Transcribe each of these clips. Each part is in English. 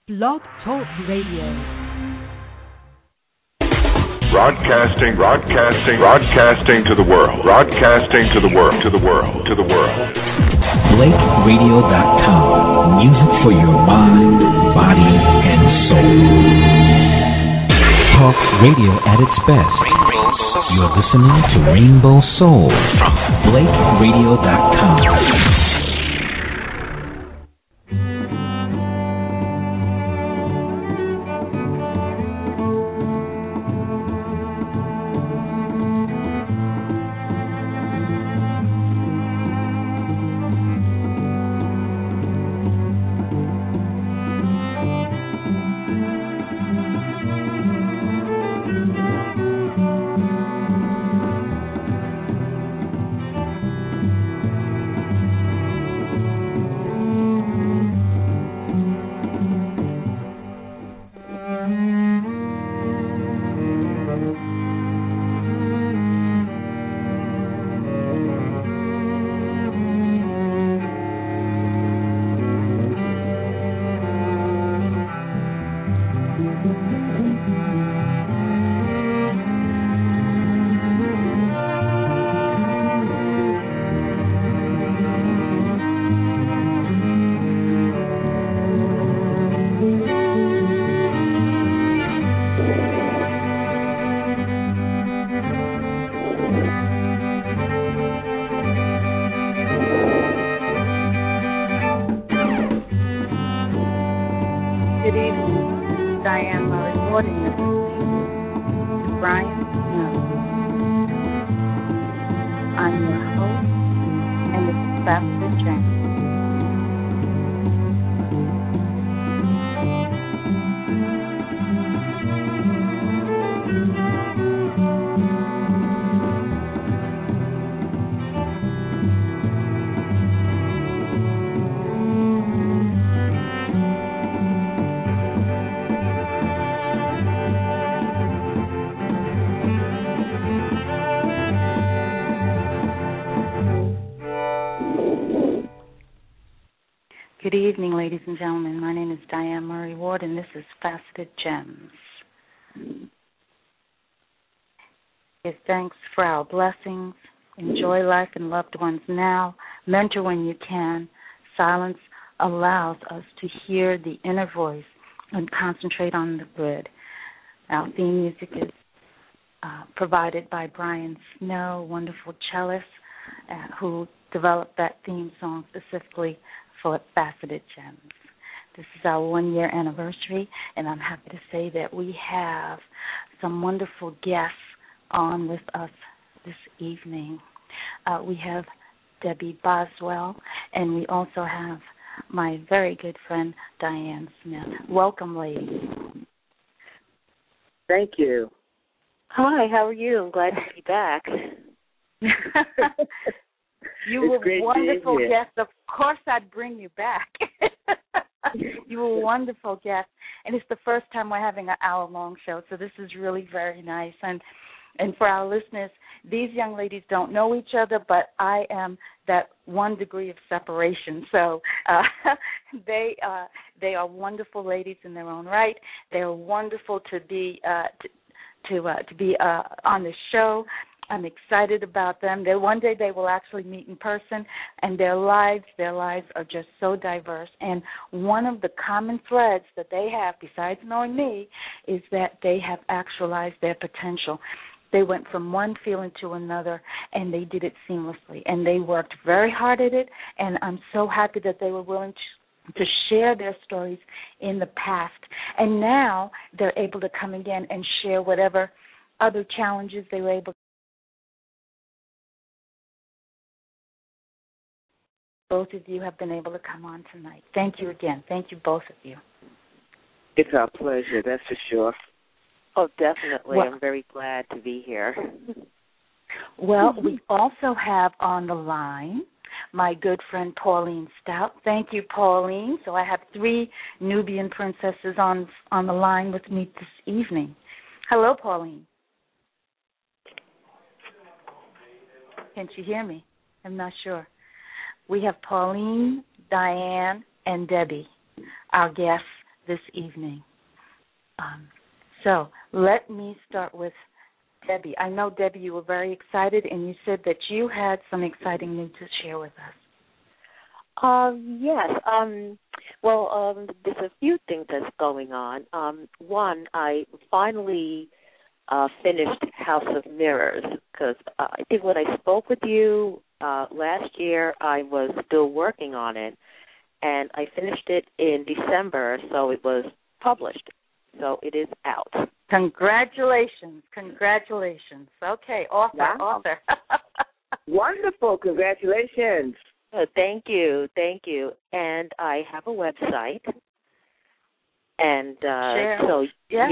Blog Talk Radio. Broadcasting to the world. BlakeRadio.com. Music for your mind, body, and soul. Talk radio at its best. You're listening to Rainbow Soul from BlakeRadio.com. Good evening, ladies and gentlemen. My name is Diane Murray Ward, and this is Faceted Gems. Give thanks for our blessings. Enjoy life and loved ones now. Mentor when you can. Silence allows us to hear the inner voice and concentrate on the good. Our theme music is provided by Brian Snow, wonderful cellist, who developed that theme song specifically for Faceted Gems. This is our 1-year anniversary, and I'm happy to say that we have some wonderful guests on with us this evening. We have Debbie Boswell, and we also have my very good friend Diane Smith. Welcome, ladies. Thank you. Hi, how are you? I'm glad to be back. You were wonderful guest. Of course, I'd bring you back. You were a wonderful guest, and it's the first time we're having an hour-long show, so this is really very nice. And for our listeners, these young ladies don't know each other, but I am that 1 degree of separation. So they are wonderful ladies in their own right. They are wonderful to be on the show. I'm excited about them. One day they will actually meet in person, and their lives are just so diverse. And one of the common threads that they have, besides knowing me, is that they have actualized their potential. They went from one feeling to another, and they did it seamlessly. And they worked very hard at it, and I'm so happy that they were willing to share their stories in the past. And now they're able to come again and share whatever other challenges they were able to. Both of you have been able to come on tonight. Thank you again. Thank you, both of you. It's our pleasure, that's for sure. Oh, definitely. Well, I'm very glad to be here. Well, we also have on the line my good friend Pauline Stout. Thank you, Pauline. So I have 3 Nubian princesses on the line with me this evening. Hello, Pauline. Can't you hear me? I'm not sure. We have Pauline, Diane, and Debbie, our guests this evening. So let me start with Debbie. I know, Debbie, you were very excited, and you said that you had some exciting news to share with us. Yes. There's a few things that's going on. One, I finally finished House of Mirrors, because I think when I spoke with you last year, I was still working on it, and I finished it in December, so it was published. So it is out. Congratulations. Okay, author. Wonderful. Congratulations. Thank you. And I have a website. And so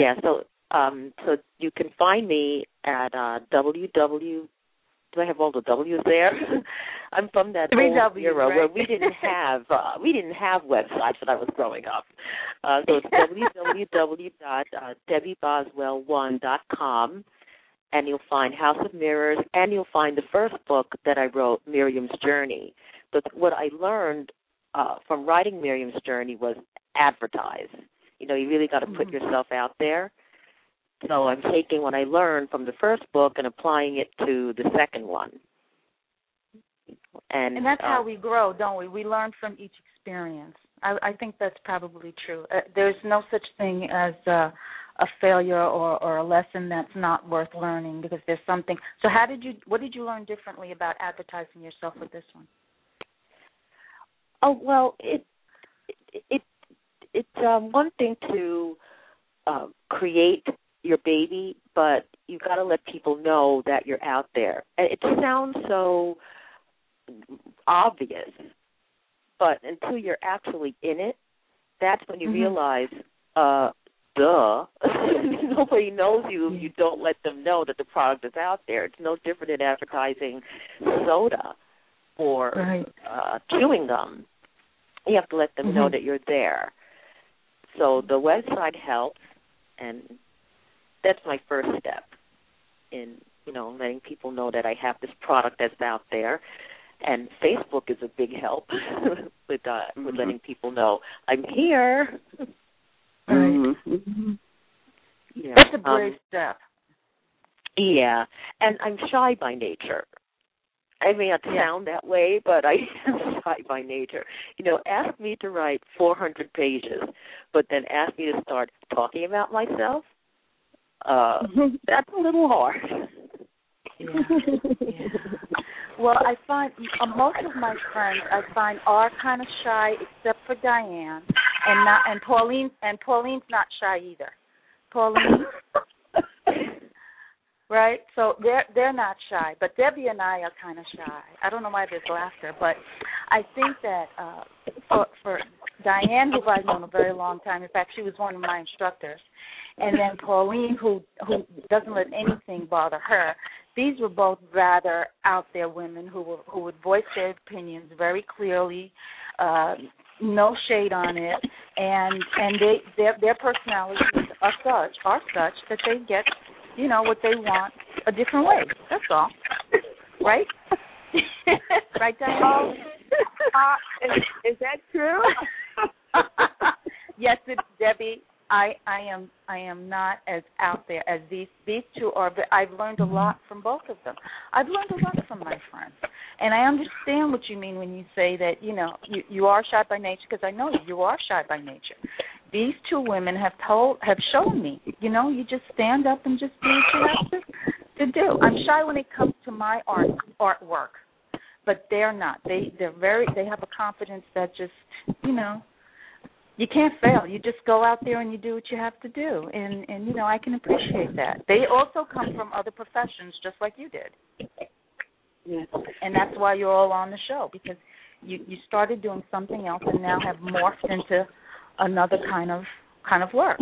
you can find me at www. Do I have all the W's there? I'm from that old era where we didn't have websites when I was growing up. So it's www.debbieboswell1.com, and you'll find House of Mirrors, and you'll find the first book that I wrote, Miriam's Journey. But what I learned from writing Miriam's Journey was advertise. You really got to put yourself out there. So I'm taking what I learned from the first book and applying it to the second one. And that's how we grow, don't we? We learn from each experience. I think that's probably true. There's no such thing as a failure or a lesson that's not worth learning, because there's something. So what did you learn differently about advertising yourself with this one? Oh, well, it's one thing to create your baby, but you got to let people know that you're out there. And it sounds so obvious, but until you're actually in it, that's when you realize, duh. Nobody knows you if you don't let them know that the product is out there. It's no different than advertising soda or chewing gum. You have to let them know that you're there. So the website helps, and that's my first step in, letting people know that I have this product that's out there. And Facebook is a big help with letting people know I'm here. That's a brave step. Yeah, and I'm shy by nature. I may not sound that way, but I am shy by nature. Ask me to write 400 pages, but then ask me to start talking about myself. That's a little hard. Well, I find most of my friends are kind of shy, except for Diane and Pauline. And Pauline's not shy either. Pauline, right? So they're not shy, but Debbie and I are kind of shy. I don't know why there's laughter, but I think that for Diane, who I've known a very long time. In fact, she was one of my instructors. And then Pauline, who doesn't let anything bother her. These were both rather out there women who would voice their opinions very clearly, no shade on it, and their personalities are such that they get what they want a different way. That's all, right? Right, Diane? Is that true? Yes, Debbie. I am not as out there as these two are, but I've learned a lot from both of them. I've learned a lot from my friends, and I understand what you mean when you say that you are shy by nature, because I know you are shy by nature. These two women have shown me, you just stand up and just do what you have to do. I'm shy when it comes to my artwork, but they're not. They have a confidence that just you can't fail. You just go out there and you do what you have to do. And I can appreciate that. They also come from other professions just like you did. Yeah. And that's why you're all on the show, because you started doing something else and now have morphed into another kind of work.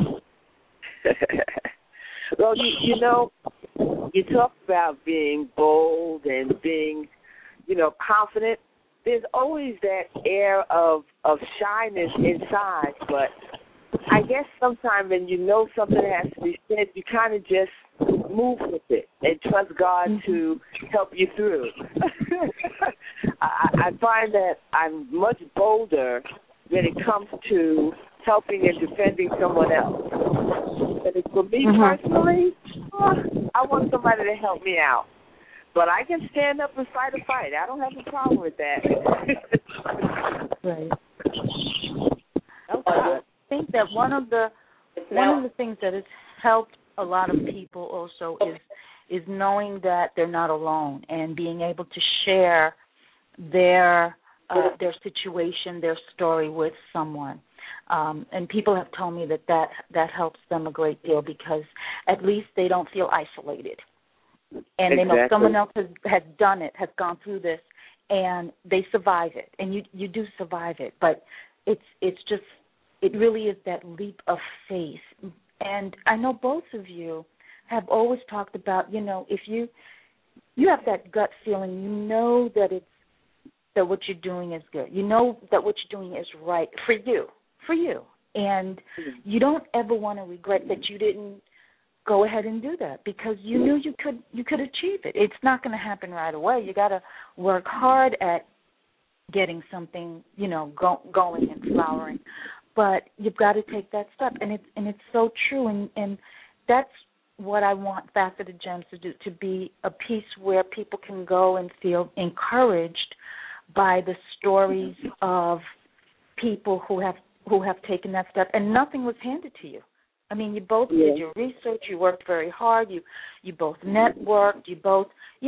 Well, you talked about being bold and being, confident. There's always that air of shyness inside, but I guess sometimes when something has to be said, you kind of just move with it and trust God to help you through. I find that I'm much bolder when it comes to helping and defending someone else. But for me personally, I want somebody to help me out. But I can stand up and fight a fight. I don't have a problem with that. Right. I think that one of the things that has helped a lot of people also is knowing that they're not alone and being able to share their situation, their story with someone. And people have told me that helps them a great deal because at least they don't feel isolated. And they know someone else has done it, has gone through this, and they survive it. And you do survive it. But it really is that leap of faith. And I know both of you have always talked about, if you have that gut feeling, you know that what you're doing is good. You know that what you're doing is right for you. And you don't ever want to regret that you didn't go ahead and do that because you knew you could achieve it. It's not going to happen right away. You got to work hard at getting something, going and flowering. But you've got to take that step, and it's so true. And that's what I want Faceted Gems to do, to be a piece where people can go and feel encouraged by the stories of people who have taken that step, and nothing was handed to you. I mean, you both did your research. You worked very hard. You both networked. You both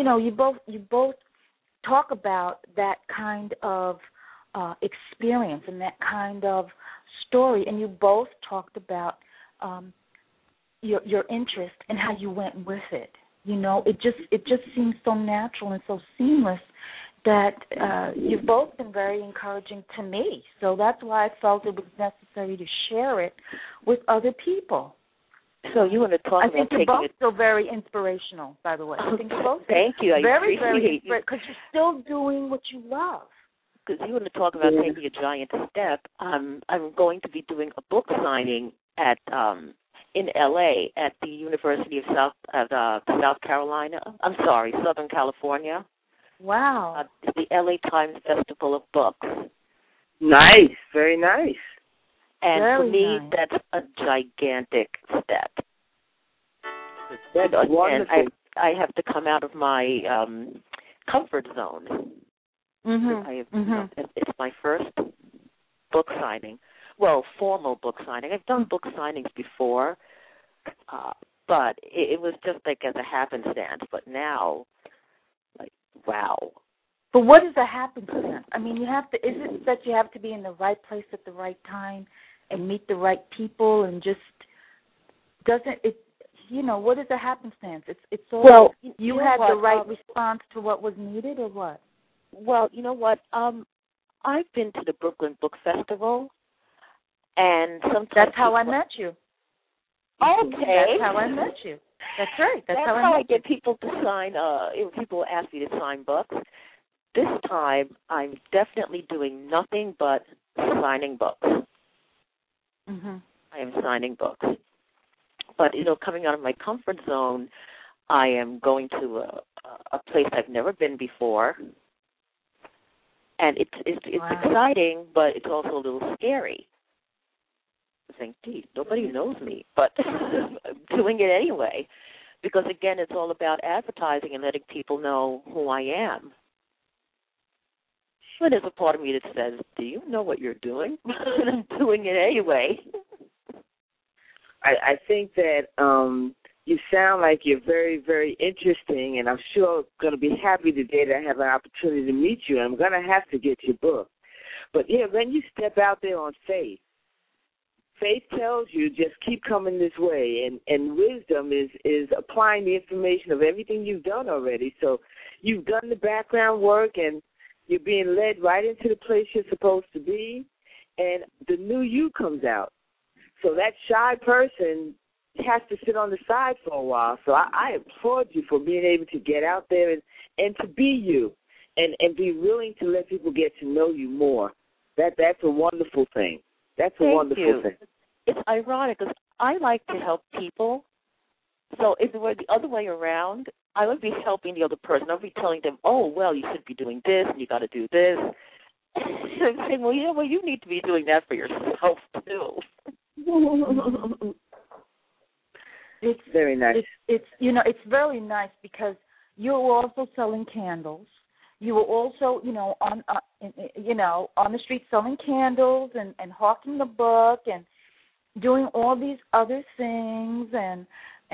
talk about that kind of experience and that kind of story, and you both talked about your interest and how you went with it. It just seems so natural and so seamless that you've both been very encouraging to me. So that's why I felt it was necessary to share it with other people. So you want to talk about taking it? I think you're both still very inspirational, by the way. I think you're both Thank you. I very, appreciate you. Because you're still doing what you love. Because you want to talk about taking a giant step. I'm going to be doing a book signing at in L.A. at the University of Southern California. Wow. The L.A. Times Festival of Books. Nice. Very nice. And very for me, nice. that's a gigantic step. That's wonderful. And I have to come out of my comfort zone. It's my first book signing. Well, formal book signing. I've done book signings before, but it was just like as a happenstance. But now, wow. But what is a happenstance? I mean, is it that you have to be in the right place at the right time and meet the right people and just what is a happenstance? It's all, well, you had the right response to what was needed, or what? Well, you know what? I've been to the Brooklyn Book Festival, and sometimes that's how I met you. Okay, that's how I met you. That's right. That's how I get people to sign. People ask me to sign books. This time, I'm definitely doing nothing but signing books. I am signing books. But, coming out of my comfort zone, I am going to a place I've never been before. And it's exciting, but it's also a little scary. I think, gee, nobody knows me, but I'm doing it anyway. Because, again, it's all about advertising and letting people know who I am. But there's a part of me that says, do you know what you're doing? I'm doing it anyway. I think that you sound like you're very, very interesting, and I'm sure going to be happy today to have an opportunity to meet you. I'm going to have to get your book. But, when you step out there on faith tells you just keep coming this way, and wisdom is applying the information of everything you've done already. So you've done the background work, and you're being led right into the place you're supposed to be, and the new you comes out. So that shy person has to sit on the side for a while. So I applaud you for being able to get out there and to be you and be willing to let people get to know you more. That's a wonderful thing. That's a wonderful thing. It's ironic because I like to help people. So if it were the other way around, I would be helping the other person. I would be telling them, oh, well, you should be doing this and you got to do this. I'm saying, well, you need to be doing that for yourself too. It's very nice. It's very nice because you're also selling candles. You were also, on the street selling candles and hawking the book and doing all these other things, and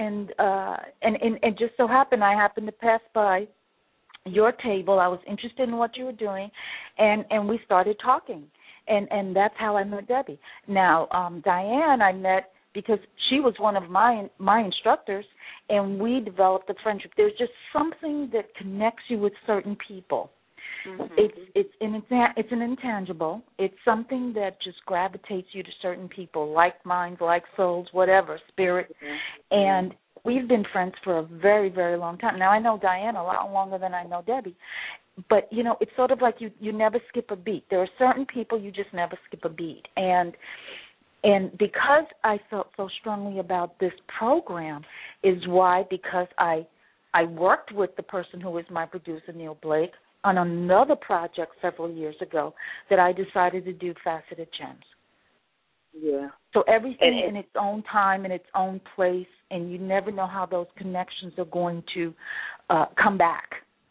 it just so happened I happened to pass by your table. I was interested in what you were doing, and we started talking, and that's how I met Debbie. Now, Diane, I met because she was one of my instructors, and we developed a friendship. There's just something that connects you with certain people. Mm-hmm. It's an intangible. It's something that just gravitates you to certain people, like minds, like souls, whatever, spirit. Mm-hmm. And we've been friends for a very, very long time. Now, I know Diane a lot longer than I know Debbie. But, it's sort of like you never skip a beat. There are certain people you just never skip a beat. And because I felt so strongly about this program is why, because I worked with the person who is my producer, Neil Blake, on another project several years ago that I decided to do Faceted Gems. Yeah. So everything in its own time, in its own place, and you never know how those connections are going to come back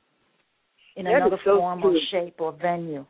in another form or shape or venue.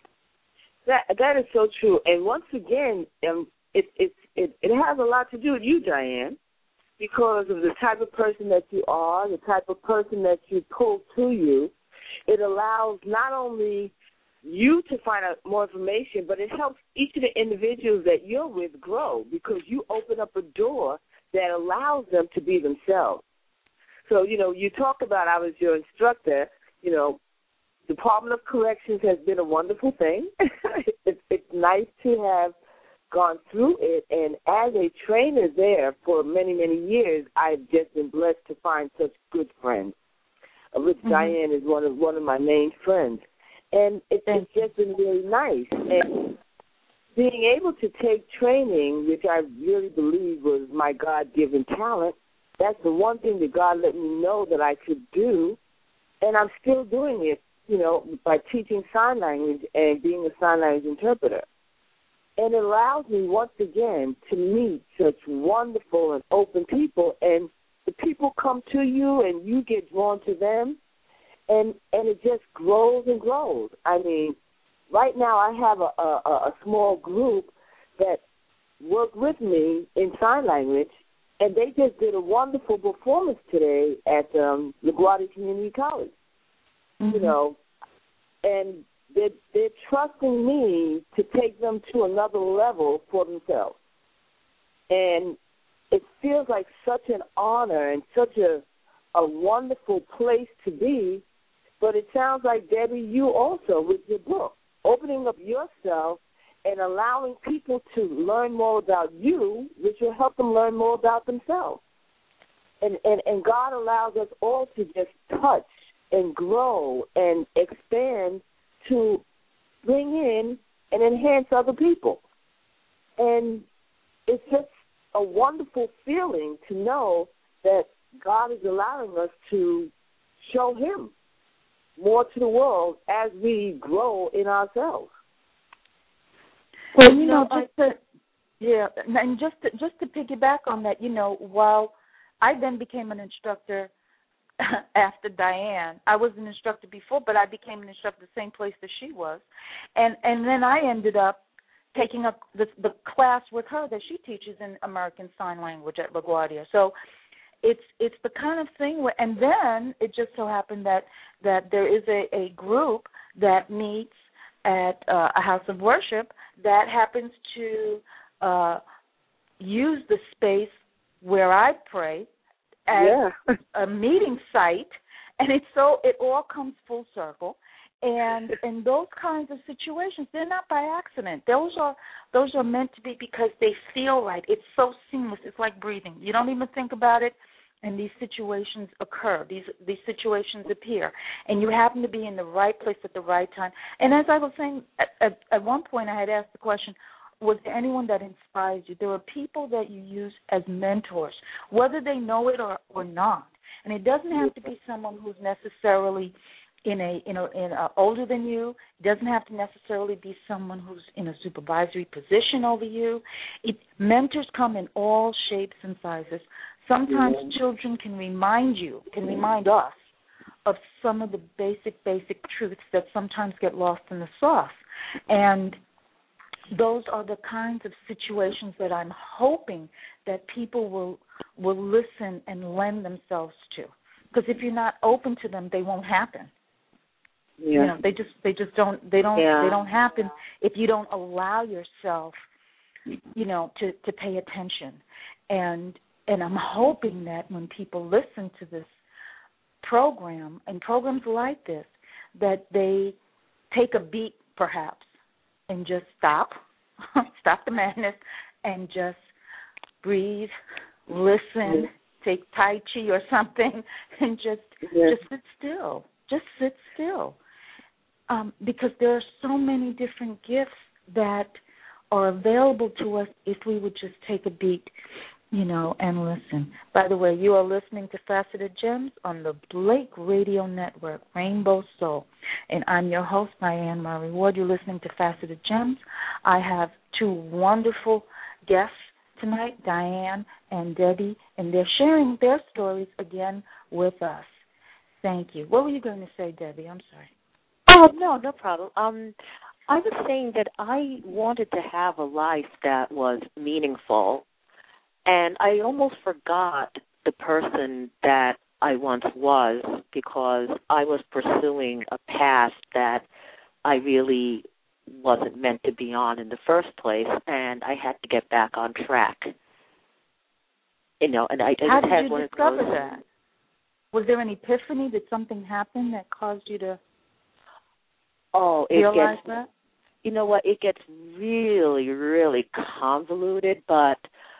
That is so true. And once again, it has a lot to do with you, Diane, because of the type of person that you are, the type of person that you pull to you. It allows not only you to find out more information, but it helps each of the individuals that you're with grow, because you open up a door that allows them to be themselves. So, you talk about I was your instructor. Department of Corrections has been a wonderful thing. It's nice to have gone through it, and as a trainer there for many, many years, I've just been blessed to find such good friends, of which Diane is one of my main friends. And it's just been really nice. And being able to take training, which I really believe was my God-given talent, that's the one thing that God let me know that I could do, and I'm still doing it, by teaching sign language and being a sign language interpreter. And it allows me, once again, to meet such wonderful and open people, and the people come to you and you get drawn to them, and it just grows and grows. I mean, right now I have a small group that work with me in sign language, and they just did a wonderful performance today at LaGuardia Community College. And they're trusting me to take them to another level for themselves. And it feels like such an honor and such a wonderful place to be. But it sounds like, Debbie, you also, with your book, opening up yourself and allowing people to learn more about you, which will help them learn more about themselves. And God allows us all to just touch and grow and expand to bring in and enhance other people. And it's just a wonderful feeling to know that God is allowing us to show Him more to the world as we grow in ourselves. Well, just to piggyback on that, while I then became an instructor after Diane. I was an instructor before, but I became an instructor the same place that she was. And then I ended up taking up the class with her that she teaches in American Sign Language at LaGuardia. So it's the kind of thing where, and then it just so happened that there is a group that meets at a house of worship that happens to use the space where I pray as a meeting site, and it all comes full circle. And in those kinds of situations, they're not by accident. Those are meant to be because they feel right. It's so seamless. It's like breathing. You don't even think about it, and these situations occur. These situations appear, and you happen to be in the right place at the right time. And as I was saying, at one point I had asked the question, was there anyone that inspires you? There are people that you use as mentors, whether they know it or not. And it doesn't have to be someone who's necessarily older than you. It doesn't have to necessarily be someone who's in a supervisory position over you. Mentors come in all shapes and sizes. Sometimes children can remind us of some of the basic truths that sometimes get lost in the sauce. And those are the kinds of situations that I'm hoping that people will listen and lend themselves to. Because if you're not open to them, they won't happen. Yeah. You know, they just don't happen if you don't allow yourself, you know, to pay attention. And I'm hoping that when people listen to this program and programs like this, that they take a beat perhaps and just stop the madness and just breathe, listen, take Tai Chi or something and just sit still. Just sit still. Because there are so many different gifts that are available to us if we would just take a beat, you know, and listen. By the way, you are listening to Faceted Gems on the Blake Radio Network, Rainbow Soul. And I'm your host, Diane Murray Ward. You're listening to Faceted Gems. I have two wonderful guests tonight, Diane and Debbie, and they're sharing their stories again with us. Thank you. What were you going to say, Debbie? I'm sorry. Oh, no problem. I was saying that I wanted to have a life that was meaningful, and I almost forgot the person that I once was because I was pursuing a path that I really wasn't meant to be on in the first place, and I had to get back on track. You know, and I How had did you one discover of those. that? Was there an epiphany? Did something happen that caused you to realize that? You know what? It gets really, really convoluted, but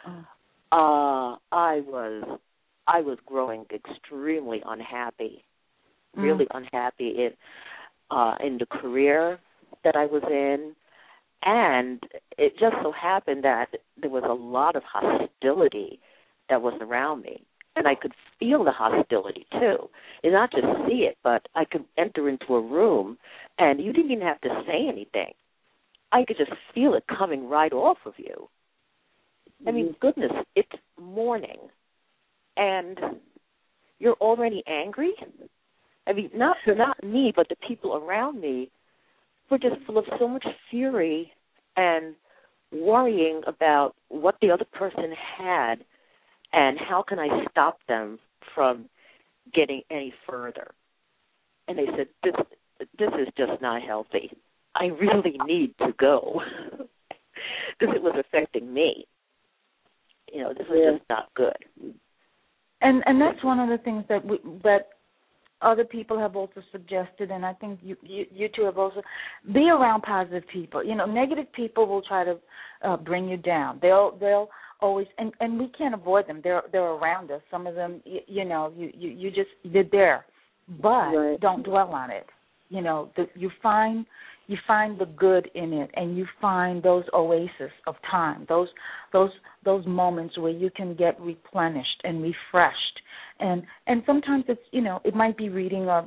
I was growing extremely unhappy, really unhappy in the career that I was in, and it just so happened that there was a lot of hostility that was around me, and I could feel the hostility too, and not just see it, but I could enter into a room, and you didn't even have to say anything. I could just feel it coming right off of you. I mean, goodness, it's morning, and you're already angry? I mean, not me, but the people around me were just full of so much fury and worrying about what the other person had and how can I stop them from getting any further. And they said, this is just not healthy. I really need to go because it was affecting me. You know, this was just not good. And that's one of the things that other people have also suggested, and I think you two have also, be around positive people. You know, negative people will try to bring you down. They'll always, and we can't avoid them. They're around us. Some of them, they're there, but don't dwell on it. You know, you find the good in it, and you find those oases of time, those moments where you can get replenished and refreshed. And sometimes it's, you know, it might be reading a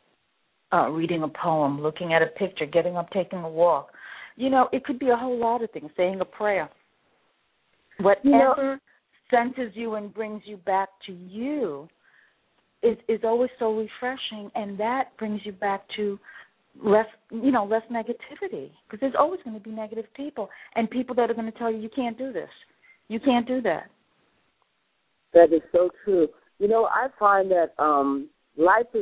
poem, looking at a picture, getting up, taking a walk. You know, it could be a whole lot of things, saying a prayer. Whatever centers you and brings you back to you is always so refreshing, and that brings you back to less negativity, because there's always going to be negative people and people that are going to tell you can't do this, you can't do that. That is so true. You know, I find that life is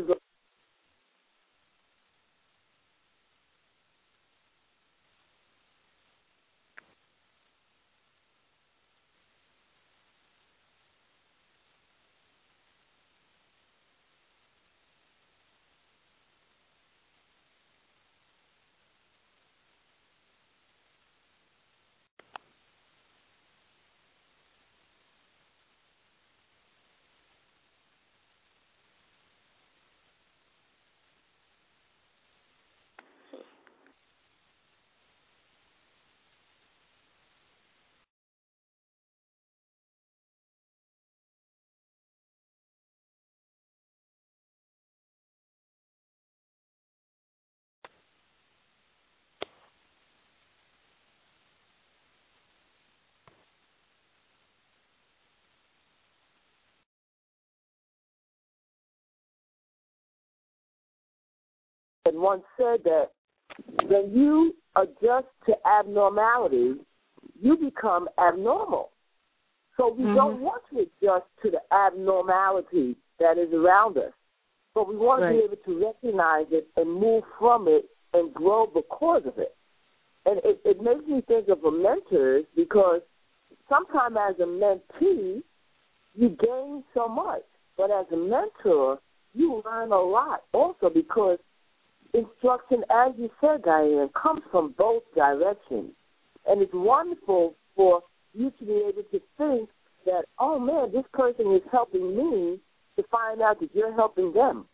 had once said that when you adjust to abnormality, you become abnormal. So we don't want to adjust to the abnormality that is around us. But we want to be able to recognize it and move from it and grow because of it. And it makes me think of a mentor, because sometimes as a mentee, you gain so much. But as a mentor, you learn a lot also, because instruction, as you said, Diane, comes from both directions. And it's wonderful for you to be able to think that, oh, man, this person is helping me, to find out that you're helping them.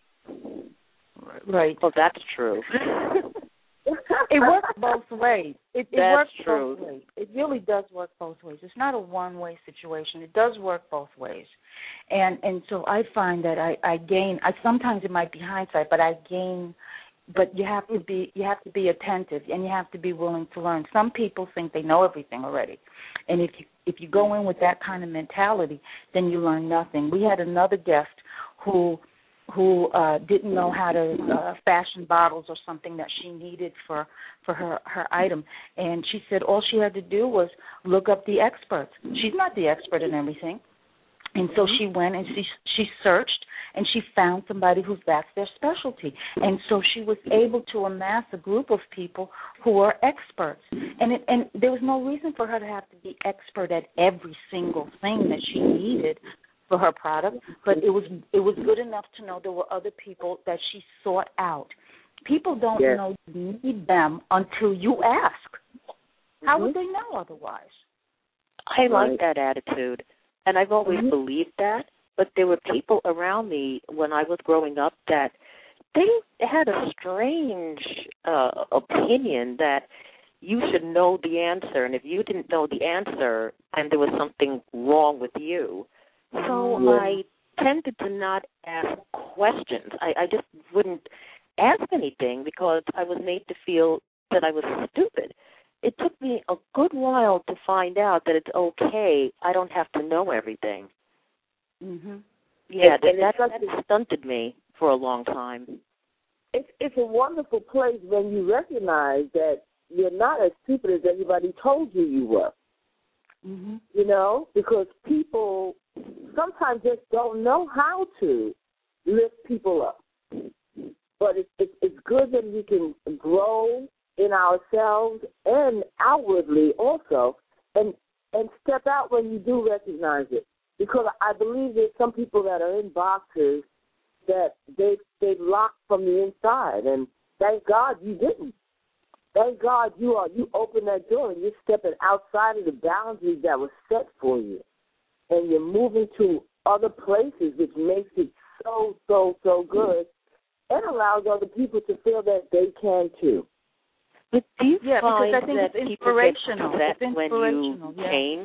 Right. Well, that's true. It works both ways. It works true. both ways. It really does work both ways. It's not a one-way situation. It does work both ways. And so I find that I gain. Sometimes it might be hindsight, but I gain. But you have to be attentive, and you have to be willing to learn. Some people think they know everything already, and if you go in with that kind of mentality, then you learn nothing. We had another guest who didn't know how to fashion bottles or something that she needed for her item, and she said all she had to do was look up the experts. She's not the expert in everything, and so she went and she searched, and she found somebody that's their specialty. And so she was able to amass a group of people who are experts. And there was no reason for her to have to be expert at every single thing that she needed for her product, but it was good enough to know there were other people that she sought out. People don't know you need them until you ask. How would they know otherwise? I like that attitude, and I've always believed that. But there were people around me when I was growing up that they had a strange opinion that you should know the answer, and if you didn't know the answer, then there was something wrong with you. So I tended to not ask questions. I just wouldn't ask anything because I was made to feel that I was stupid. It took me a good while to find out that it's okay. I don't have to know everything. Yeah, that stunted me for a long time. It's a wonderful place when you recognize that you're not as stupid as everybody told you were. You know, because people sometimes just don't know how to lift people up. But it's good that we can grow in ourselves and outwardly also, and step out when you do recognize it. Because I believe there's some people that are in boxes that they've locked from the inside, and thank God you didn't. Thank God you opened that door and you're stepping outside of the boundaries that were set for you, and you're moving to other places, which makes it so good, and allows other people to feel that they can too. But do you find because I think that it's people get inspirational. upset It's inspirational. when you change?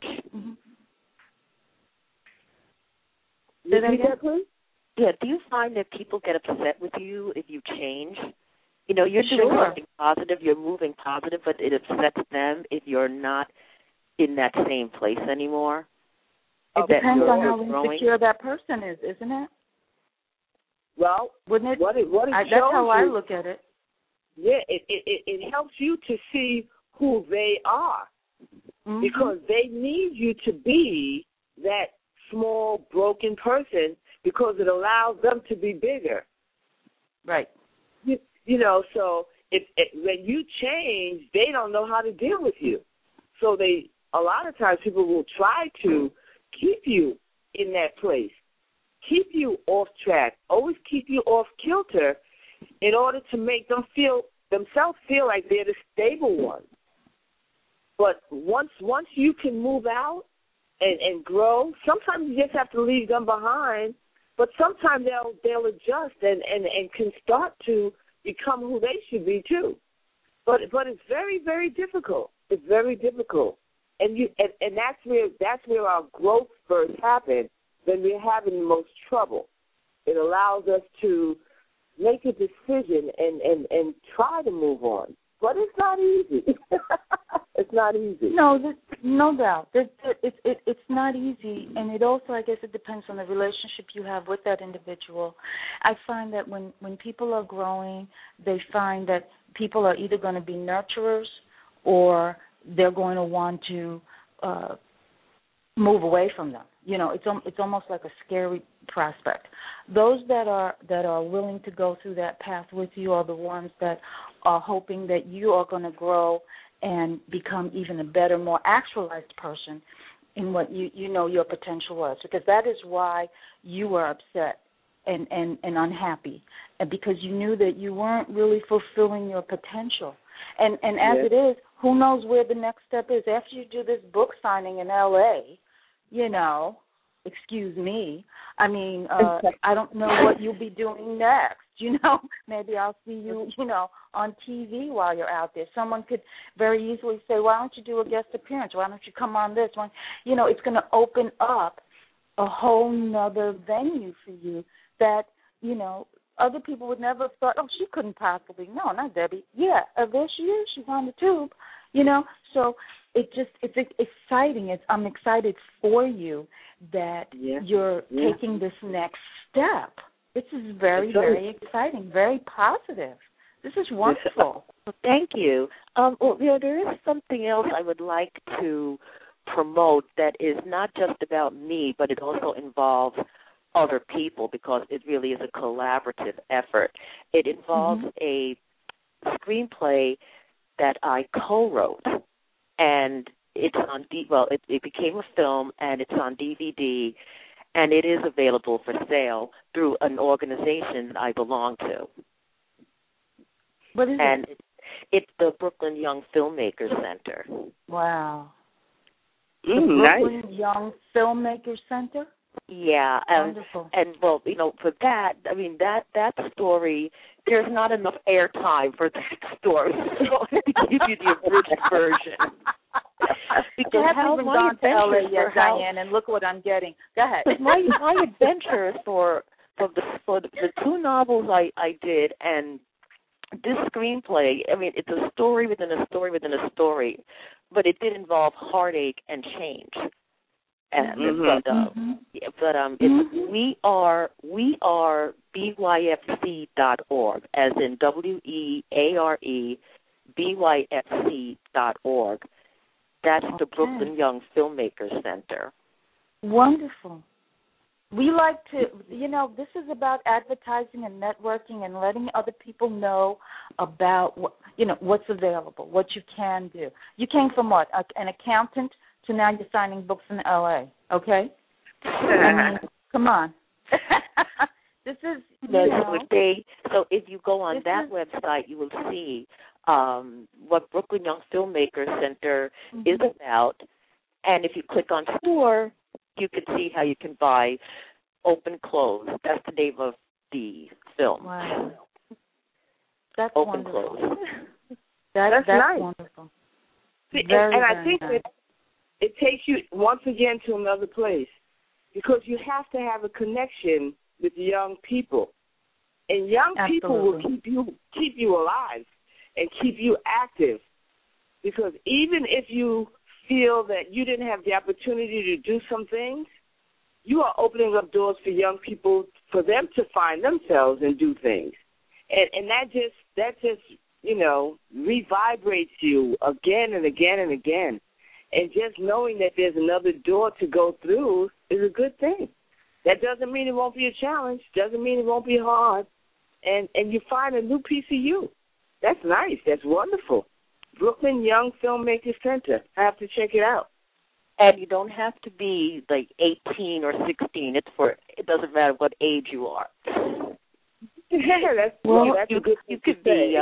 Say that again, please? Yeah, do you find that people get upset with you if you change? You know, you're doing something positive, you're moving positive, but it upsets them if you're not in that same place anymore. It depends on how insecure that person is, isn't it? Well, wouldn't it? What it that's how I look at it. Yeah, it helps you to see who they are, because they need you to be that small, broken person, because it allows them to be bigger. Right. You know, so when you change, they don't know how to deal with you. So a lot of times people will try to keep you in that place, keep you off track, always keep you off kilter, in order to make themselves feel like they're the stable one. But once you can move out and grow, sometimes you just have to leave them behind. But sometimes they'll adjust and can start to become who they should be too. But it's very, very difficult. It's very difficult. And that's where our growth first happens, when we're having the most trouble. It allows us to make a decision and try to move on. but it's not easy. It's not easy. No doubt. It's not easy, and it also, I guess, it depends on the relationship you have with that individual. I find that when people are growing, they find that people are either going to be nurturers or they're going to want to move away from them. You know, it's almost like a scary prospect. Those that are willing to go through that path with you are the ones that are hoping that you are going to grow and become even a better, more actualized person in what you know your potential was, because that is why you were upset and unhappy, and because you knew that you weren't really fulfilling your potential. And as it is, who knows where the next step is? After you do this book signing in L.A., you know, excuse me, I mean, I don't know what you'll be doing next. You know, maybe I'll see you, you know, on TV while you're out there. Someone could very easily say, why don't you do a guest appearance? Why don't you come on this one? You know, it's going to open up a whole nother venue for you that, you know, other people would never have thought, oh, she couldn't possibly. No, not Debbie. Yeah, there she is. She's on the tube, you know. So it's exciting. I'm excited for you that you're taking this next step. This is very, very exciting, very positive. This is wonderful. Well, thank you. Well, you know, there is something else I would like to promote that is not just about me, but it also involves other people, because it really is a collaborative effort. It involves a screenplay that I co-wrote, and it's on it became a film, and it's on DVD, and it is available for sale through an organization that I belong to. What is it? It's the Brooklyn Young Filmmakers Center. Wow. The Brooklyn Young Filmmakers Center? Yeah, wonderful. And well, you know, for that, I mean, that story, there's not enough airtime for that story, so I have to give you the abridged version. Because you haven't even gone to LA yet, Diane, and look what I'm getting. Go ahead. my adventures for the two novels I did, and this screenplay, I mean, it's a story within a story within a story, but it did involve heartache and change. And we are BYFC.org, as in WEARE BYFC.org. That's the Brooklyn Young Filmmakers Center. Wonderful. We like to, you know, this is about advertising and networking and letting other people know about, what's available, what you can do. You came from what, an accountant, to now you're signing books in L.A., okay? I mean, come on. This is, so if you go on that website, you will see what Brooklyn Young Filmmakers Center is about. And if you click on tour, you can see how you can buy Open Close. That's the name of the film. Wow. That's Open wonderful. Close. That's nice. Wonderful. See, very, and I think nice. it takes you once again to another place, because you have to have a connection with young people, and young people will keep you alive and keep you active, because even if you feel that you didn't have the opportunity to do some things, you are opening up doors for young people, for them to find themselves and do things, and that just revibrates you again and again and again. And just knowing that there's another door to go through is a good thing. That doesn't mean it won't be a challenge. Doesn't mean it won't be hard. And you find a new piece of you. That's nice. That's wonderful. Brooklyn Young Filmmakers Center. I have to check it out. And you don't have to be like 18 or 16. It doesn't matter what age you are. That's you could be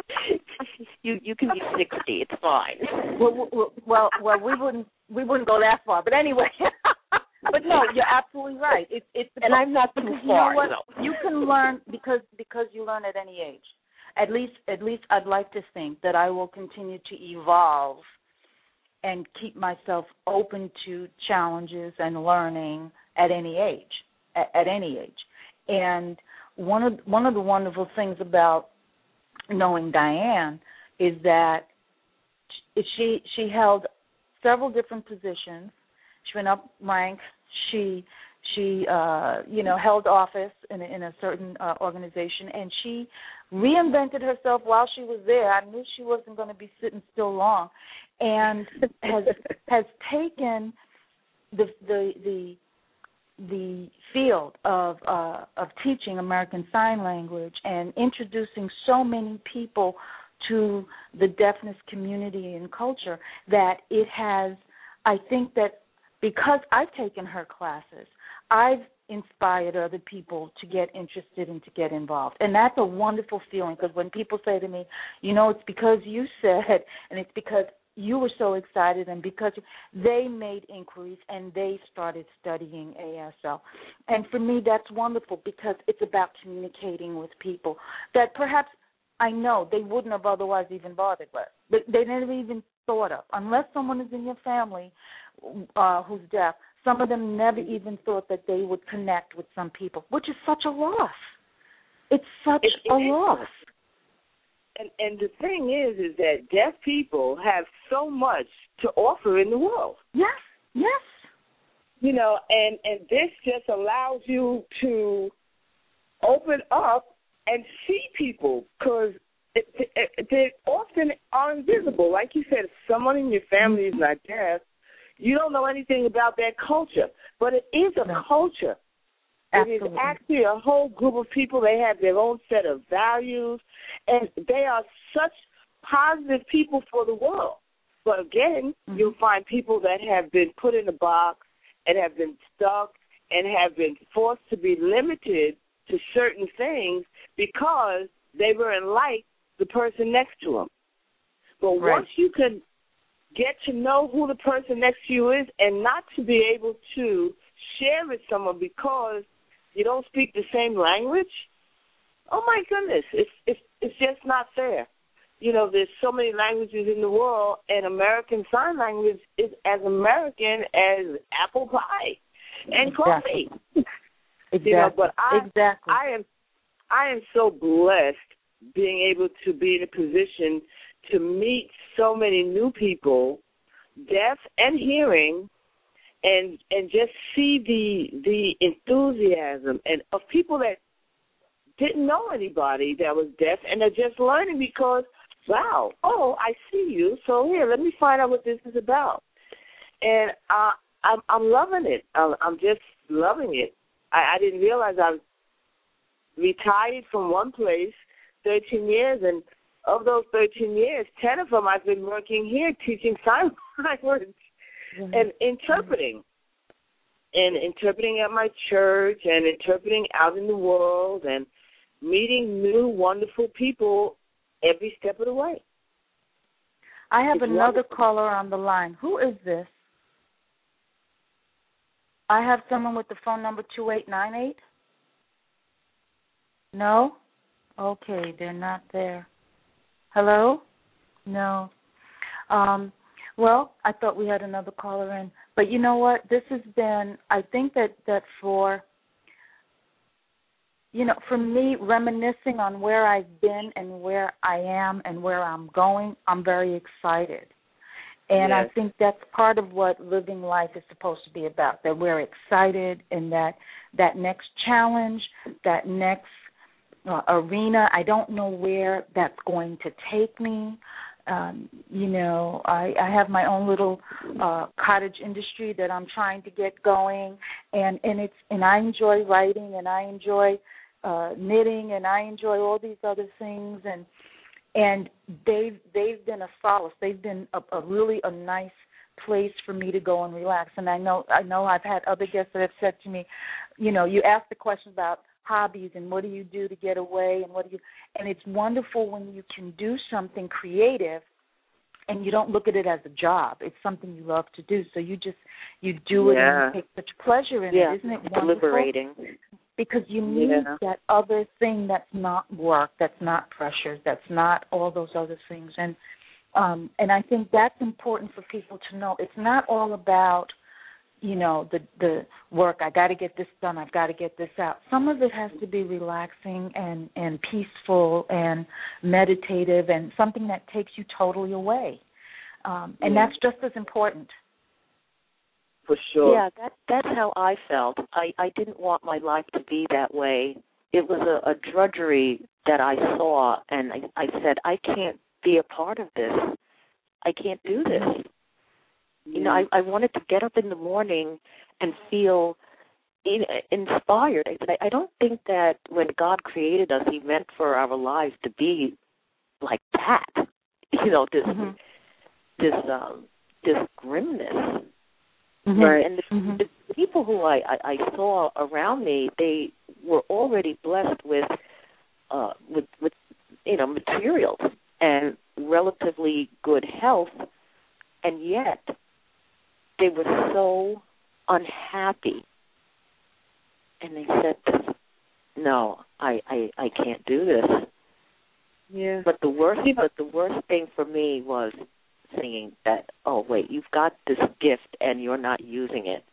you can be 60. It's fine. Well, we wouldn't go that far. But anyway, but no, you're absolutely right. It's and I'm not too far. You know what? So. You can learn because you learn at any age. At least I'd like to think that I will continue to evolve and keep myself open to challenges and learning at any age. At any age, and one of the wonderful things about knowing Diane, is that she held several different positions. She went up rank. She held office in a certain organization, and she reinvented herself while she was there. I knew she wasn't going to be sitting still long, and has taken the field of teaching American Sign Language and introducing so many people to the deafness community and culture that it has, I think that because I've taken her classes, I've inspired other people to get interested and to get involved. And that's a wonderful feeling, because when people say to me, it's because you said, and it's because you were so excited, and because they made inquiries and they started studying ASL. And for me, that's wonderful, because it's about communicating with people that perhaps I know they wouldn't have otherwise even bothered with. But they never even thought of, unless someone is in your family who's deaf. Some of them never even thought that they would connect with some people, which is such a loss. It's such a loss. And the thing is that deaf people have so much to offer in the world. Yes. And this just allows you to open up and see people, because they often are invisible. Like you said, if someone in your family is not deaf, you don't know anything about that culture. But it is a culture. Absolutely. It is actually a whole group of people. They have their own set of values, and they are such positive people for the world. But again, you'll find people that have been put in a box and have been stuck and have been forced to be limited to certain things because they weren't like the person next to them. But once you can get to know who the person next to you is, and not to be able to share with someone because you don't speak the same language, oh my goodness, it's just not fair. There's so many languages in the world, and American Sign Language is as American as apple pie and coffee. Exactly. But I am so blessed being able to be in a position to meet so many new people, deaf and hearing, and just see the enthusiasm and of people that didn't know anybody that was deaf and are just learning because, wow, I see you, so here, let me find out what this is about. And I'm loving it. I'm just loving it. I didn't realize I was retired from one place 13 years, and of those 13 years, 10 of them I've been working here teaching sign language and interpreting. And interpreting at my church and interpreting out in the world and meeting new wonderful people every step of the way. I have another caller on the line. Who is this? I have someone with the phone number 2898. No? Okay, they're not there. Hello? No. Well, I thought we had another caller in. But you know what? This has been, I think that for me, reminiscing on where I've been and where I am and where I'm going, I'm very excited. And I think that's part of what living life is supposed to be about, that we're excited and that next challenge, that next arena, I don't know where that's going to take me. I have my own little cottage industry that I'm trying to get going, and I enjoy writing, and I enjoy knitting, and I enjoy all these other things, and they've been a solace. They've been a nice place for me to go and relax. And I know I've had other guests that have said to me, you ask the question about hobbies and what do you do to get away and it's wonderful when you can do something creative and you don't look at it as a job. It's something you love to do, so you do it and you take such pleasure in it. Isn't it wonderful? Liberating. Because you need that other thing that's not work, that's not pressure, that's not all those other things. And I think that's important for people to know. It's not all about, the work. I got to get this done. I've got to get this out. Some of it has to be relaxing and peaceful and meditative and something that takes you totally away. And that's just as important. For sure. Yeah, that's how I felt. I didn't want my life to be that way. It was a drudgery that I saw, and I said, I can't be a part of this. I can't do this. I wanted to get up in the morning and feel inspired. I said, I don't think that when God created us, He meant for our lives to be like that. This grimness. Right. And the people who I saw around me, they were already blessed with materials and relatively good health, and yet they were so unhappy. And they said, "No, I can't do this." Yeah. But the worst thing for me was singing that, oh, wait, you've got this gift and you're not using it.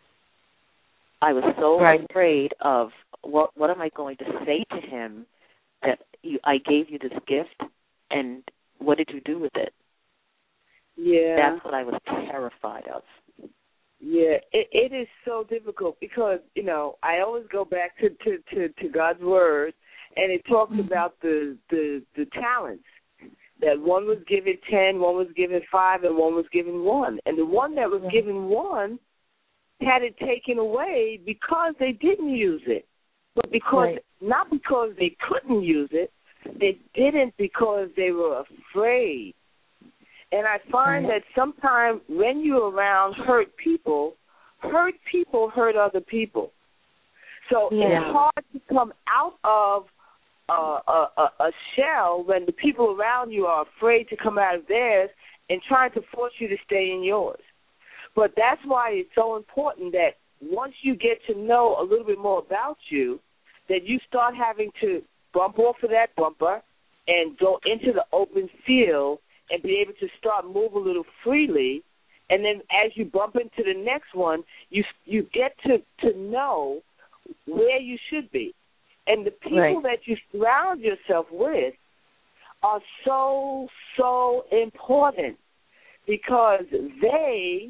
I was so afraid of what am I going to say to him that I gave you this gift and what did you do with it? Yeah. That's what I was terrified of. Yeah, it is so difficult because, I always go back to God's Word, and it talks about the talents. That one was given 10, one was given 5, and one was given 1. And the one that was given 1 had it taken away because they didn't use it. But not because they couldn't use it, they didn't because they were afraid. And I find that sometimes when you're around hurt people hurt other people. So it's hard to come out of a shell when the people around you are afraid to come out of theirs and trying to force you to stay in yours. But that's why it's so important that once you get to know a little bit more about you, that you start having to bump off of that bumper and go into the open field and be able to start move a little freely. And then as you bump into the next one, you get to know where you should be. And the people that you surround yourself with are so, so important because they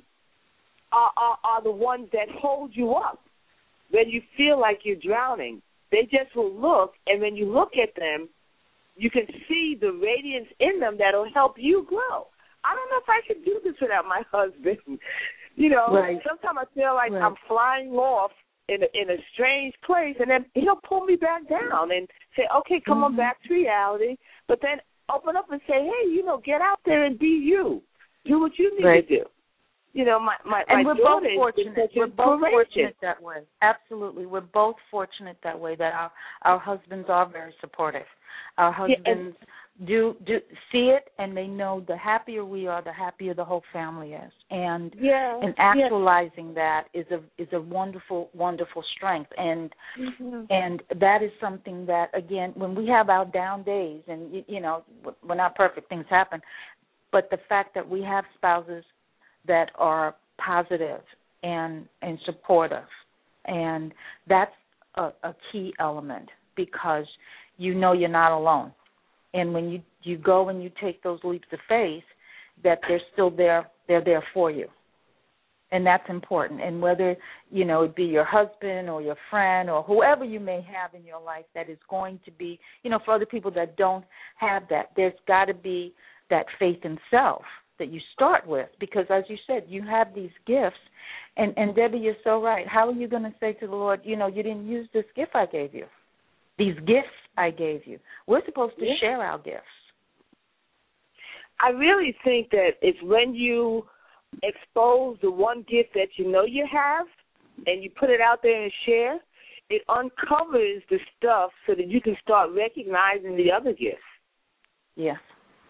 are the ones that hold you up when you feel like you're drowning. They just will look, and when you look at them, you can see the radiance in them that will help you grow. I don't know if I could do this without my husband. Sometimes I feel like I'm flying off in a strange place, and then he'll pull me back down and say, okay, come on back to reality, but then open up and say, hey, get out there and be you. Do what you need to do. My we're both fortunate. We're both courageous. fortunate that way. Absolutely. We're both fortunate that way, that our husbands are very supportive. Our husbands do see it, and they know the happier we are, the happier the whole family is. And actualizing that is a wonderful, wonderful strength. And and that is something that, again, when we have our down days, and we're not perfect, things happen, but the fact that we have spouses that are positive and supportive, and that's a key element, because you're not alone. And when you go and you take those leaps of faith, that they're still there, they're there for you. And that's important. And whether, it be your husband or your friend or whoever you may have in your life that is going to be, for other people that don't have that, there's got to be that faith in self that you start with. Because as you said, you have these gifts. And Debbie, you're so right. How are you going to say to the Lord, you didn't use this gift I gave you? These gifts I gave you. We're supposed to share our gifts. I really think that it's when you expose the one gift that you have and you put it out there and share, it uncovers the stuff so that you can start recognizing the other gifts. Yes.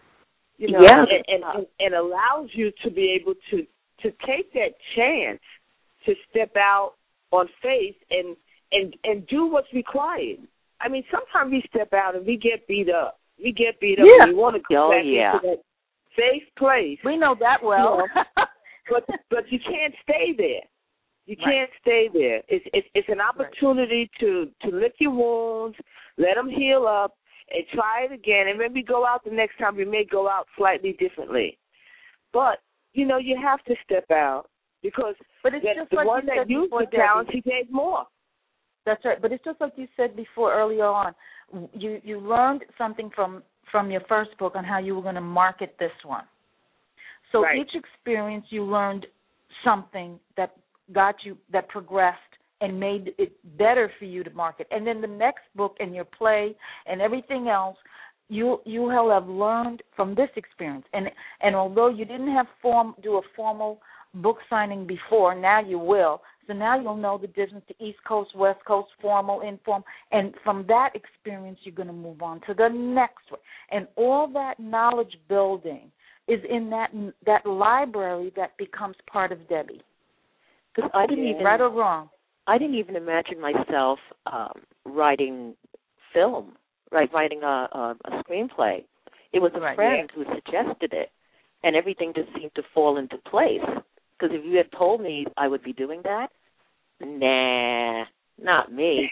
And allows you to be able to take that chance to step out on faith and do what's required. I mean, sometimes we step out and we get beat up. We want to go back into that safe place. We know that well. But you can't stay there. You can't stay there. It's an opportunity to lick your wounds, let them heal up, and try it again. And maybe go out the next time. You may go out slightly differently. But, you know, you have to step out because the one that used the talent, he gave more. That's right. But it's just like you said before earlier on. You learned something from your first book on how you were going to market this one. So each experience you learned something that that progressed and made it better for you to market. And then the next book and your play and everything else, you will have learned from this experience. And although you didn't have do a formal book signing before, now you will. So now you'll know the difference to East Coast, West Coast, formal, informal. And from that experience, you're going to move on to the next one. And all that knowledge building is in that library that becomes part of Debbie. Because I didn't even, right or wrong, I didn't even imagine myself writing film, writing a screenplay. It was a friend who suggested it, and everything just seemed to fall into place. Because if you had told me I would be doing that, nah, not me.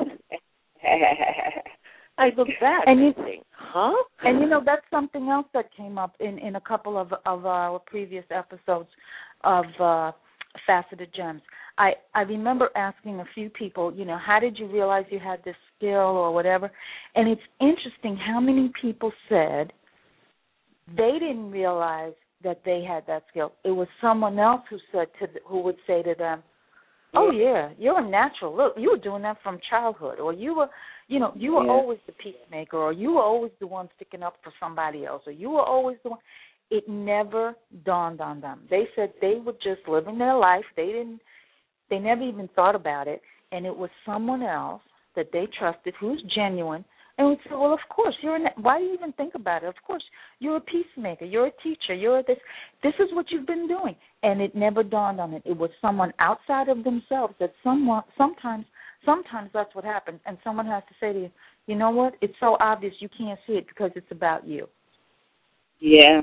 I look back and think, huh? And, you know, that's something else that came up in a couple of our previous episodes of Faceted Gems. I remember asking a few people, you know, how did you realize you had this skill or whatever? And it's interesting how many people said they didn't realize that they had that skill. It was someone else who would say to them, "Oh yeah, you're a natural. Look, you were doing that from childhood, or you were always the peacemaker, or you were always the one sticking up for somebody else, or you were always the one." It never dawned on them. They said they were just living their life. They never even thought about it, and it was someone else that they trusted who's genuine. And we said, well, of course, why do you even think about it? Of course, you're a peacemaker, you're a teacher, you're this. This is what you've been doing. And it never dawned on it. It was someone outside of themselves that sometimes that's what happens. And someone has to say to you, you know what? It's so obvious you can't see it because it's about you. Yeah.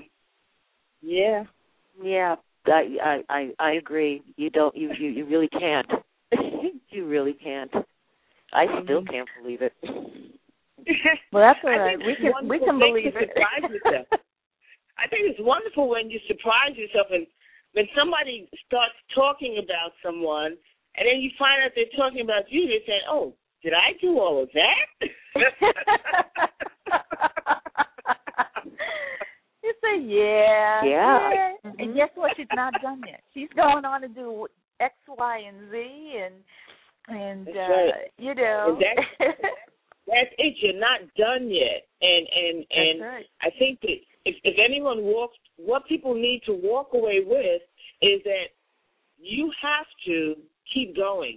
I agree. You really can't. You really can't. I still can't believe it. Well, that's all right. We can believe it. I think it's wonderful when you surprise yourself, and when somebody starts talking about someone, and then you find out they're talking about you, they're saying, "Oh, did I do all of that?" You say, "Yeah." Mm-hmm. And guess what? She's not done yet. She's going on to do X, Y, and Z, and you know. That's it. You're not done yet, and right. I think that if anyone what people need to walk away with is that you have to keep going.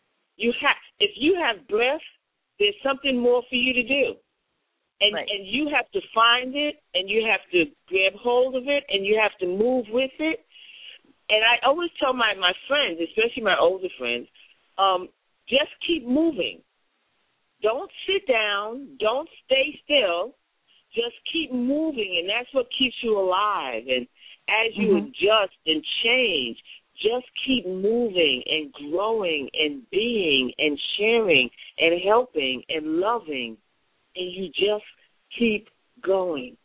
If you have breath, there's something more for you to do, and you have to find it, and you have to grab hold of it, and you have to move with it. And I always tell my friends, especially my older friends, just keep moving. Don't sit down. Don't stay still. Just keep moving, and that's what keeps you alive. And as you adjust and change, just keep moving and growing and being and sharing and helping and loving, and you just keep going.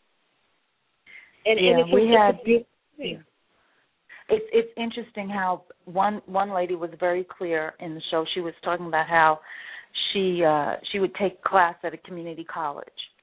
And it's a beautiful thing. It's interesting how one lady was very clear in the show. She was talking about how she would take class at a community college,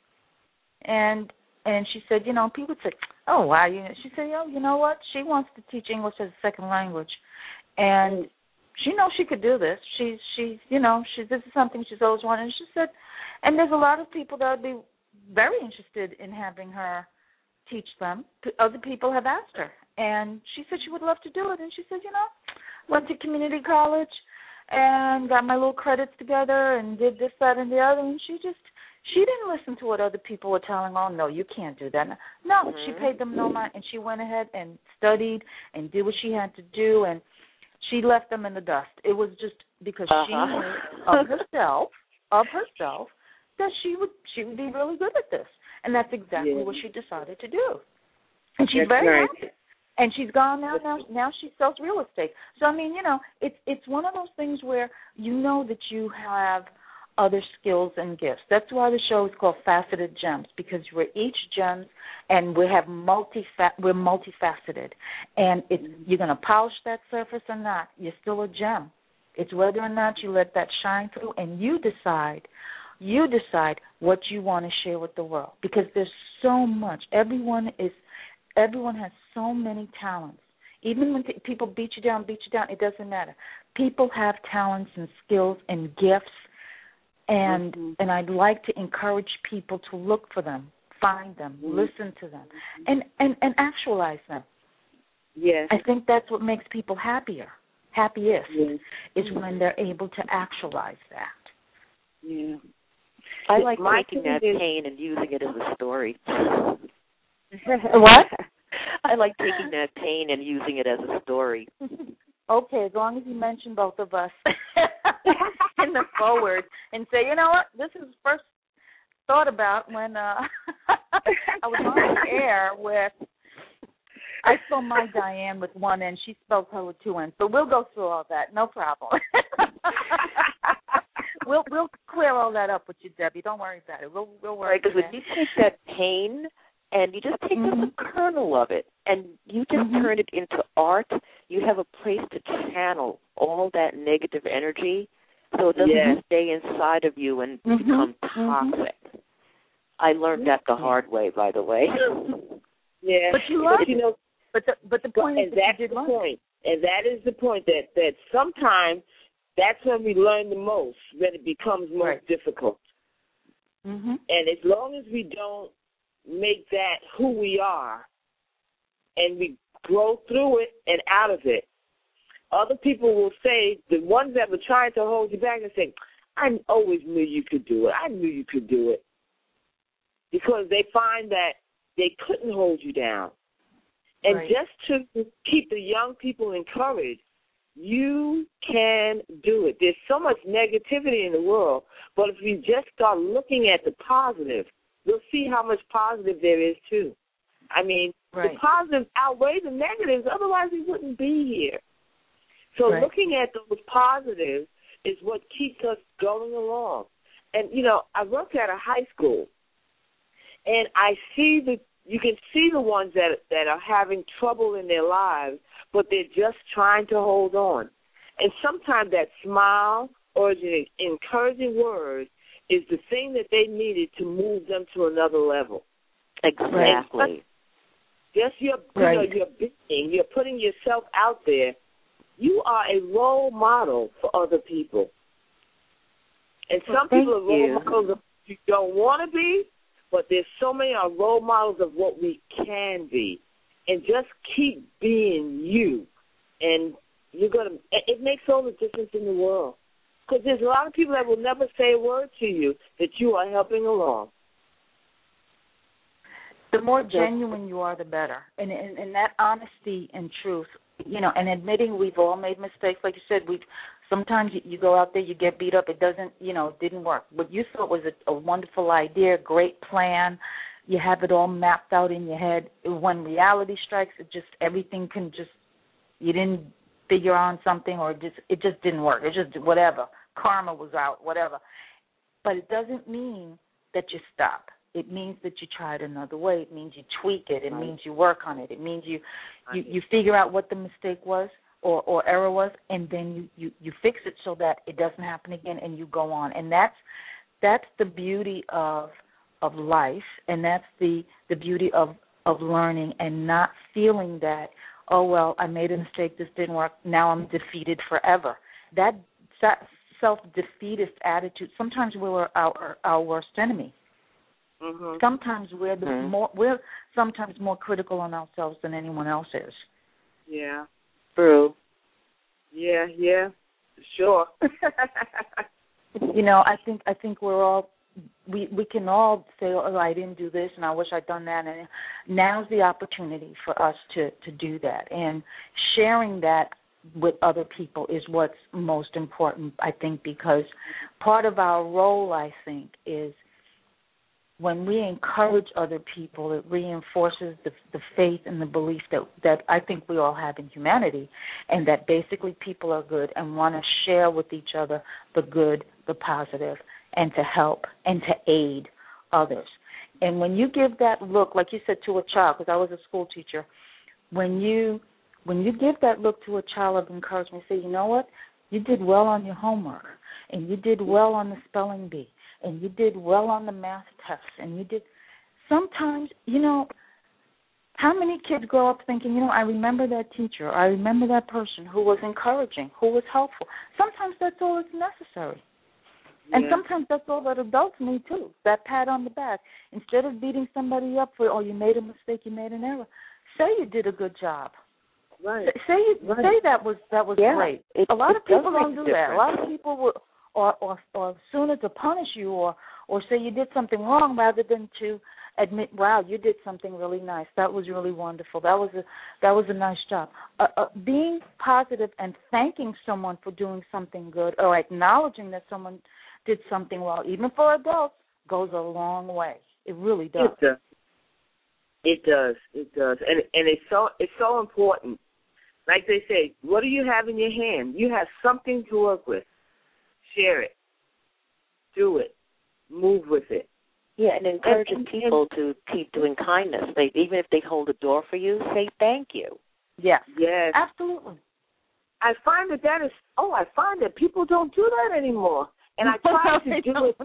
and she said, you know, people would say, oh wow, she said, oh, you know what? She wants to teach English as a second language, and she knows she could do this. She's this is something she's always wanted. And she said, and there's a lot of people that would be very interested in having her teach them. Other people have asked her, and she said she would love to do it. And she said, you know, went to community college and got my little credits together and did this, that, and the other. And she didn't listen to what other people were telling her. Oh, no, you can't do that. No, she paid them no mind, and she went ahead and studied and did what she had to do, and she left them in the dust. It was just because she knew of herself that she would be really good at this. And that's exactly what she decided to do. And she's very happy. And she's gone now. Now she sells real estate. So I mean, it's one of those things where you know that you have other skills and gifts. That's why the show is called Faceted Gems, because we're each gems, and we're multifaceted. And you're going to polish that surface or not, you're still a gem. It's whether or not you let that shine through, and you decide what you want to share with the world, because there's so much. Everyone has so many talents. Even when people beat you down, it doesn't matter. People have talents and skills and gifts, and I'd like to encourage people to look for them, find them, listen to them, and actualize them. Yes. I think that's what makes people happiest, is when they're able to actualize that. Yeah. I like taking that pain and using it as a story. What? I like taking that pain and using it as a story. Okay, as long as you mention both of us in the forward and say, you know what, this is first thought about when I was on the air with, I spelled my Diane with one N, she spelled her with two N's, but we'll go through all that, no problem. We'll clear all that up with you, Debbie. Don't worry about it. We'll worry. Right, because when you take that pain and you just take the kernel of it and you just turn it into art, you have a place to channel all that negative energy so it doesn't stay inside of you and become toxic. I learned that the hard way, by the way. Yeah, but you love it. But the point is that you did learn. Point. And that is the point, that sometimes that's when we learn the most, when it becomes most difficult. And as long as we don't make that who we are and we grow through it and out of it, other people will say, the ones that were trying to hold you back, and say, I always knew you could do it. I knew you could do it. Because they find that they couldn't hold you down. And just to keep the young people encouraged, you can do it. There's so much negativity in the world, but if you just start looking at the positive, you'll see how much positive there is too. I mean, the positives outweigh the negatives, otherwise we wouldn't be here. So looking at those positives is what keeps us going along. And, I work at a high school, and I see you can see the ones that are having trouble in their lives, but they're just trying to hold on. And sometimes that smile or the encouraging word is the thing that they needed to move them to another level. Exactly. Just you're putting yourself out there. You are a role model for other people. And some people are role models of what you don't want to be, but there's so many role models of what we can be. And just keep being you. And it makes all the difference in the world. Because there's a lot of people that will never say a word to you that you are helping along. The more genuine you are, the better. And that honesty and truth, and admitting we've all made mistakes. Like you said, sometimes you go out there, you get beat up, it didn't work. What you thought was a wonderful idea, great plan, you have it all mapped out in your head. When reality strikes, everything you didn't figure on something, or it just didn't work. It just whatever. Karma was out, whatever. But it doesn't mean that you stop. It means that you try it another way. It means you tweak it. It means you work on it. It means you figure out what the mistake was or error was, and then you fix it so that it doesn't happen again, and you go on. And that's the beauty of life, and that's the beauty of learning, and not feeling that, oh, well, I made a mistake, this didn't work, now I'm defeated forever. That self-defeatist attitude, sometimes we're our worst enemy. Mm-hmm. Sometimes we're sometimes more critical on ourselves than anyone else is. Yeah. True. Yeah, sure. I think we're all we can all say, oh, I didn't do this and I wish I'd done that, and now's the opportunity for us to do that, and sharing that with other people is what's most important, I think, because part of our role, I think, is when we encourage other people, it reinforces the faith and the belief that I think we all have in humanity, and that basically people are good and want to share with each other the good, the positive, and to help and to aid others. And when you give that look, like you said, to a child, because I was a school teacher, when you give that look to a child of encouragement, say, you know what, you did well on your homework, and you did well on the spelling bee, and you did well on the math tests, and you did. Sometimes, how many kids grow up thinking, I remember that teacher, I remember that person who was encouraging, who was helpful. Sometimes that's all that's necessary. Yeah. And sometimes that's all that adults need, too, that pat on the back. Instead of beating somebody up for, you made a mistake, you made an error, say you did a good job. Right. Say that was great. A lot of people don't do that. A lot of people will or sooner to punish you or say you did something wrong rather than to admit, wow, you did something really nice. That was really wonderful. That was a nice job. Being positive and thanking someone for doing something good or acknowledging that someone did something well, even for adults, goes a long way. It really does. It does. And it's so important. Like they say, what do you have in your hand? You have something to work with. Share it. Do it. Move with it. Yeah, and encouraging people to keep doing kindness. Even if they hold a door for you, say thank you. Yes. Yes. Absolutely. I find that people don't do that anymore. And I try to do it.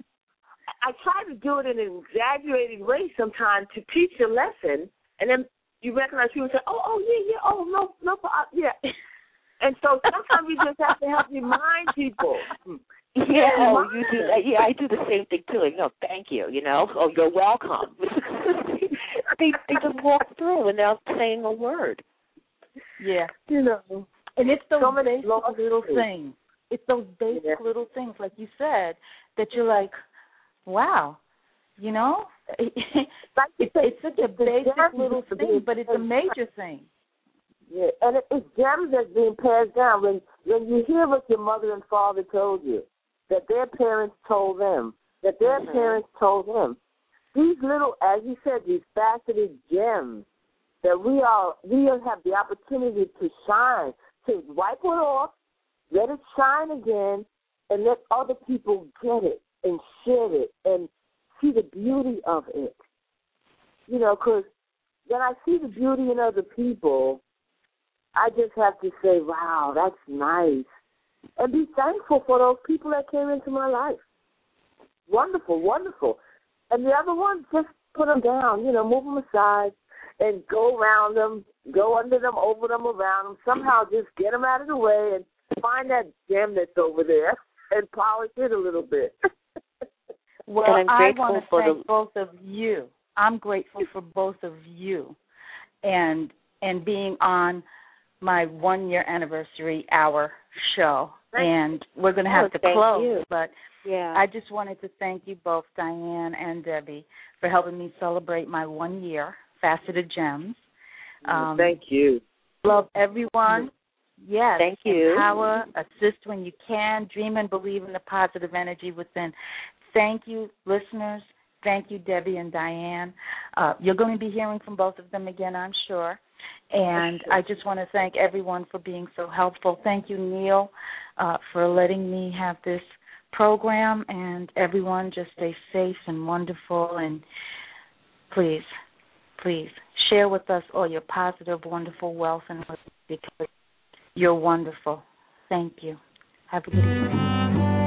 I try to do it in an exaggerated way sometimes to teach a lesson, and then you recognize people say, yeah. And so sometimes you just have to help remind people. Yeah, you do. Yeah, I do the same thing too. Thank you. You're welcome. they just walk through without saying a word. Yeah, and it's those basic little things. It's those basic little things, like you said, that you're like, wow, it's such a basic little thing, but it's a major thing. Yeah, and it's gems that's being passed down. When you hear what your mother and father told you, that their parents told them, that their parents told them, these little, as you said, these faceted gems that we have the opportunity to shine, to wipe it off, let it shine again, and let other people get it and share it and see the beauty of it. Because when I see the beauty in other people, I just have to say, wow, that's nice. And be thankful for those people that came into my life. Wonderful, wonderful. And the other ones, just put them down, move them aside and go around them, go under them, over them, around them. Somehow just get them out of the way and find that gem that's over there and polish it a little bit. Well, I want to thank both of you. I'm grateful for both of you and being on my 1-year anniversary hour show. And we're going to have to close. But I just wanted to thank you both, Diane and Debbie, for helping me celebrate my 1 year, Faceted Gems. Thank you. Love everyone. Yes. Thank you. Empower, assist when you can, dream and believe in the positive energy within. Thank you, listeners. Thank you, Debbie and Diane. You're going to be hearing from both of them again, I'm sure. And I just want to thank everyone for being so helpful. Thank you, Neil, for letting me have this program. And everyone, just stay safe and wonderful. And please, please share with us all your positive, wonderful wealth and wisdom, because you're wonderful. Thank you. Have a good evening.